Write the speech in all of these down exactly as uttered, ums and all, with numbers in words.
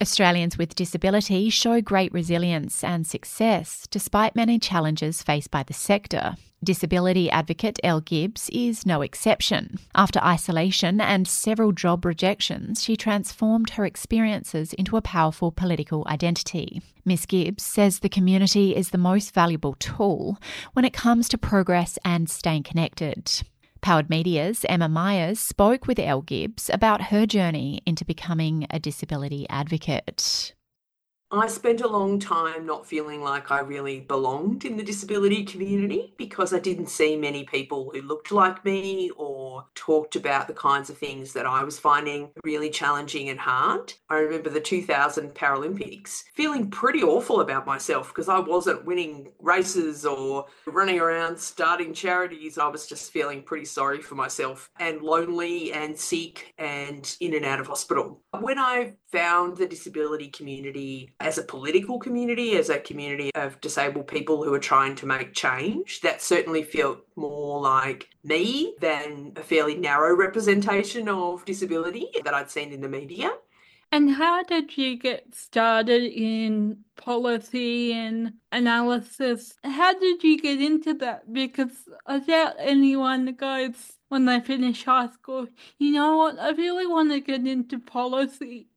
Australians with disability show great resilience and success despite many challenges faced by the sector. Disability advocate Elle Gibbs is no exception. After isolation and several job rejections, she transformed her experiences into a powerful political identity. Miss Gibbs says the community is the most valuable tool when it comes to progress and staying connected. Powered Media's Emma Myers spoke with Elle Gibbs about her journey into becoming a disability advocate. I spent a long time not feeling like I really belonged in the disability community because I didn't see many people who looked like me or talked about the kinds of things that I was finding really challenging and hard. I remember the two thousand Paralympics feeling pretty awful about myself because I wasn't winning races or running around starting charities. I was just feeling pretty sorry for myself and lonely and sick and in and out of hospital. When I found the disability community as a political community, as a community of disabled people who are trying to make change, that certainly felt more like me than a fairly narrow representation of disability that I'd seen in the media. And how did you get started in policy and analysis? How did you get into that? Because I doubt anyone goes when they finish high school, you know what, I really want to get into policy.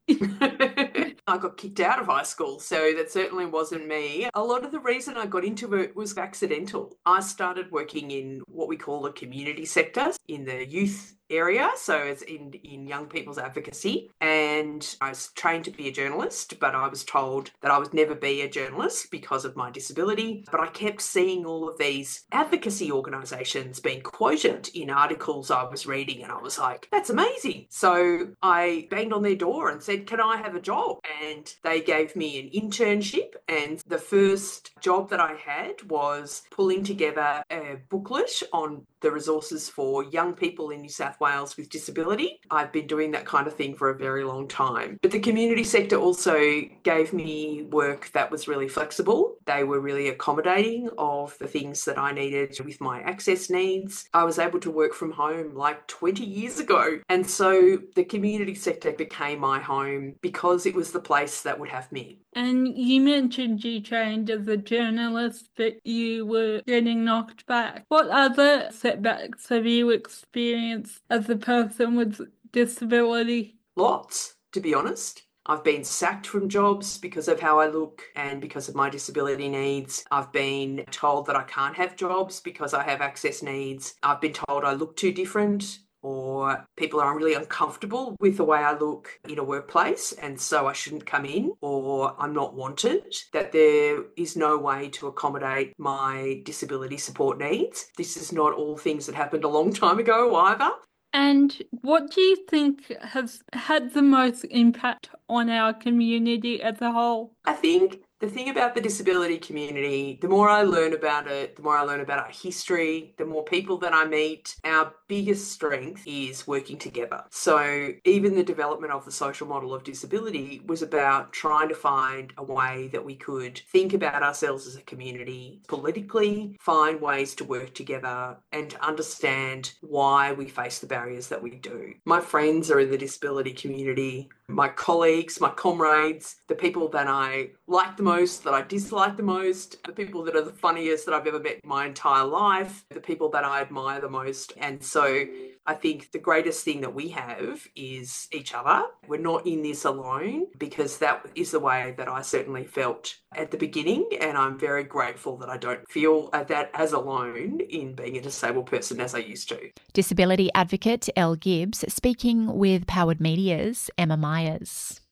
I got kicked out of high school, so that certainly wasn't me. A lot of the reason I got into it was accidental. I started working in what we call the community sector in the youth area, so it's in, in young people's advocacy, and I was trained to be a journalist, but I was told that I would never be a journalist because of my disability. But I kept seeing all of these advocacy organisations being quoted in articles I was reading, and I was like, that's amazing. So I banged on their door and said, can I have a job? And they gave me an internship, and the first job that I had was pulling together a booklet on the resources for young people in New South Wales with disability. I've been doing that kind of thing for a very long time. But the community sector also gave me work that was really flexible. They were really accommodating of the things that I needed with my access needs. I was able to work from home like twenty years ago. And so the community sector became my home because it was the place that would have me. And you mentioned you trained as a journalist, but you were getting knocked back. What other setbacks have you experienced as a person with disability? Lots, to be honest. I've been sacked from jobs because of how I look and because of my disability needs. I've been told that I can't have jobs because I have access needs. I've been told I look too different, or people are really uncomfortable with the way I look in a workplace and so I shouldn't come in, or I'm not wanted, that there is no way to accommodate my disability support needs. This is not all things that happened a long time ago either. And what do you think has had the most impact on our community as a whole? I think the thing about the disability community, the more I learn about it, the more I learn about our history, the more people that I meet, our biggest strength is working together. So even the development of the social model of disability was about trying to find a way that we could think about ourselves as a community politically, find ways to work together and to understand why we face the barriers that we do. My friends are in the disability community. My colleagues, my comrades, the people that I like the most, that I dislike the most, the people that are the funniest that I've ever met in my entire life, the people that I admire the most. And so I think the greatest thing that we have is each other. We're not in this alone, because that is the way that I certainly felt at the beginning. And I'm very grateful that I don't feel that as alone in being a disabled person as I used to. Disability advocate Elle Gibbs speaking with Powered Media's Emma Myers.